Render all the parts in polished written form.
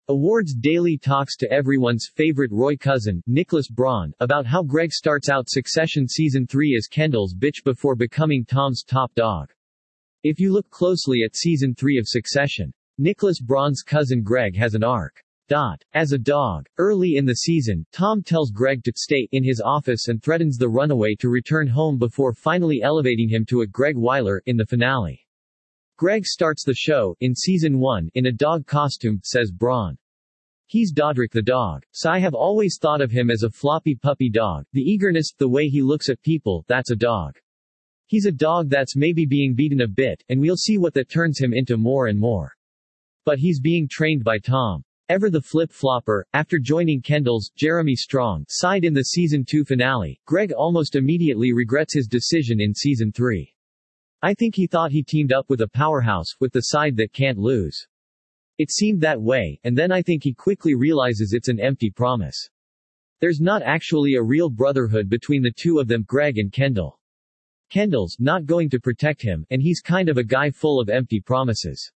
Awards Daily talks to everyone's favorite Roy cousin, Nicholas Braun, about how Greg starts out Succession Season 3 as Kendall's bitch before becoming Tom's top dog. If you look closely at Season 3 of Succession, Nicholas Braun's cousin Greg has an arc. As a dog, early in the season, Tom tells Greg to stay in his office and threatens the runaway to return home before finally elevating him to a Greg Weiler in the finale. Greg starts the show, in Season 1, in a dog costume, says Braun. He's Dodrick the dog. So I have always thought of him as a floppy puppy dog, the eagerness, the way he looks at people, that's a dog. He's a dog that's maybe being beaten a bit, and we'll see what that turns him into more and more. But he's being trained by Tom. Ever the flip-flopper, after joining Kendall's, Jeremy Strong, side in the Season 2 finale, Greg almost immediately regrets his decision in Season 3. I think he thought he teamed up with a powerhouse, with the side that can't lose. It seemed that way, and then I think he quickly realizes it's an empty promise. There's not actually a real brotherhood between the two of them, Greg and Kendall. Kendall's not going to protect him, and he's kind of a guy full of empty promises.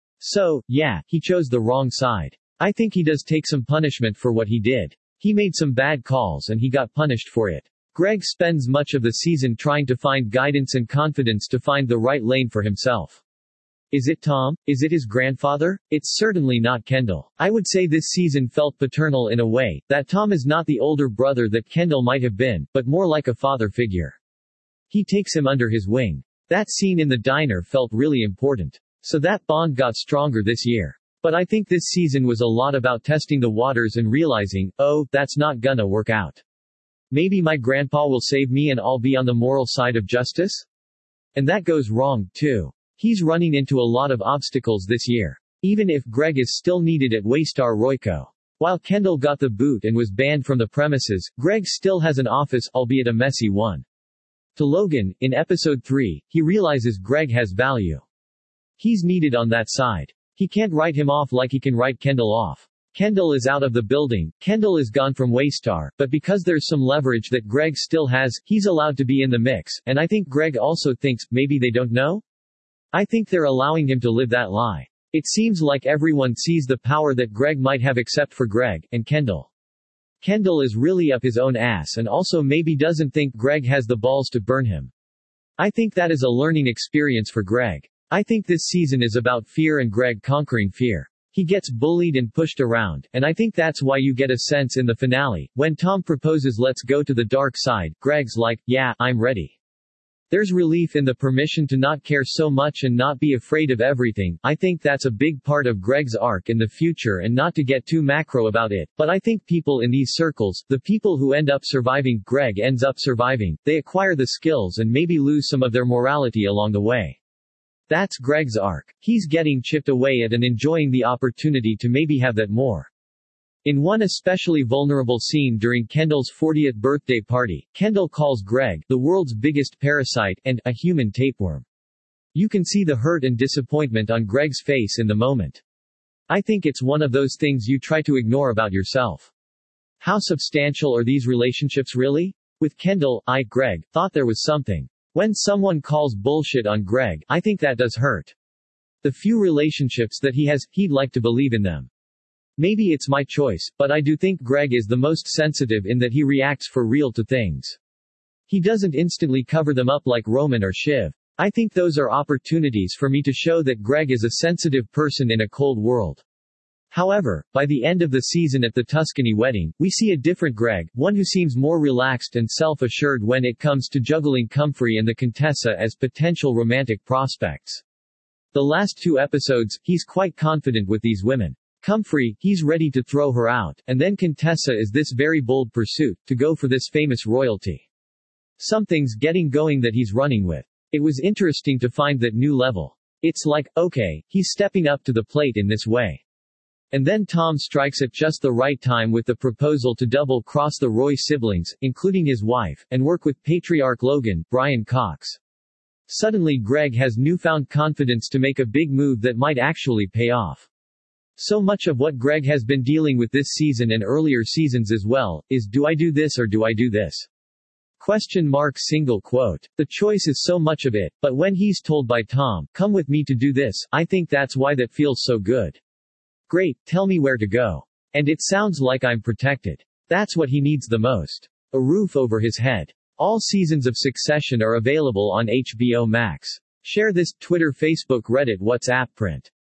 So, yeah, he chose the wrong side. I think he does take some punishment for what he did. He made some bad calls and he got punished for it. Greg spends much of the season trying to find guidance and confidence to find the right lane for himself. Is it Tom? Is it his grandfather? It's certainly not Kendall. I would say this season felt paternal in a way, that Tom is not the older brother that Kendall might have been, but more like a father figure. He takes him under his wing. That scene in the diner felt really important. So that bond got stronger this year. But I think this season was a lot about testing the waters and realizing, oh, that's not gonna work out. Maybe my grandpa will save me and I'll be on the moral side of justice? And that goes wrong, too. He's running into a lot of obstacles this year. Even if Greg is still needed at Waystar Royco. While Kendall got the boot and was banned from the premises, Greg still has an office, albeit a messy one. To Logan, in episode 3, he realizes Greg has value. He's needed on that side. He can't write him off like he can write Kendall off. Kendall is out of the building, Kendall is gone from Waystar, but because there's some leverage that Greg still has, he's allowed to be in the mix, and I think Greg also thinks, maybe they don't know? I think they're allowing him to live that lie. It seems like everyone sees the power that Greg might have except for Greg, and Kendall. Kendall is really up his own ass and also maybe doesn't think Greg has the balls to burn him. I think that is a learning experience for Greg. I think this season is about fear and Greg conquering fear. He gets bullied and pushed around, and I think that's why you get a sense in the finale, when Tom proposes let's go to the dark side, Greg's like, yeah, I'm ready. There's relief in the permission to not care so much and not be afraid of everything. I think that's a big part of Greg's arc in the future, and not to get too macro about it, but I think people in these circles, the people who end up surviving, Greg ends up surviving, they acquire the skills and maybe lose some of their morality along the way. That's Greg's arc. He's getting chipped away at and enjoying the opportunity to maybe have that more. In one especially vulnerable scene during Kendall's 40th birthday party, Kendall calls Greg the world's biggest parasite and a human tapeworm. You can see the hurt and disappointment on Greg's face in the moment. I think it's one of those things you try to ignore about yourself. How substantial are these relationships really? With Kendall, Greg, thought there was something. When someone calls bullshit on Greg, I think that does hurt. The few relationships that he has, he'd like to believe in them. Maybe it's my choice, but I do think Greg is the most sensitive in that he reacts for real to things. He doesn't instantly cover them up like Roman or Shiv. I think those are opportunities for me to show that Greg is a sensitive person in a cold world. However, by the end of the season at the Tuscany wedding, we see a different Greg, one who seems more relaxed and self-assured when it comes to juggling Comfrey and the Contessa as potential romantic prospects. The last 2 episodes, he's quite confident with these women. Comfrey, he's ready to throw her out, and then Contessa is this very bold pursuit, to go for this famous royalty. Something's getting going that he's running with. It was interesting to find that new level. It's like, okay, he's stepping up to the plate in this way. And then Tom strikes at just the right time with the proposal to double-cross the Roy siblings, including his wife, and work with patriarch Logan, Brian Cox. Suddenly Greg has newfound confidence to make a big move that might actually pay off. So much of what Greg has been dealing with this season and earlier seasons as well, is do I do this or do I do this? ? The choice is so much of it, but when he's told by Tom, come with me to do this, I think that's why that feels so good. Great, tell me where to go. And it sounds like I'm protected. That's what he needs the most. A roof over his head. All seasons of Succession are available on HBO Max. Share this, Twitter, Facebook, Reddit, WhatsApp, print.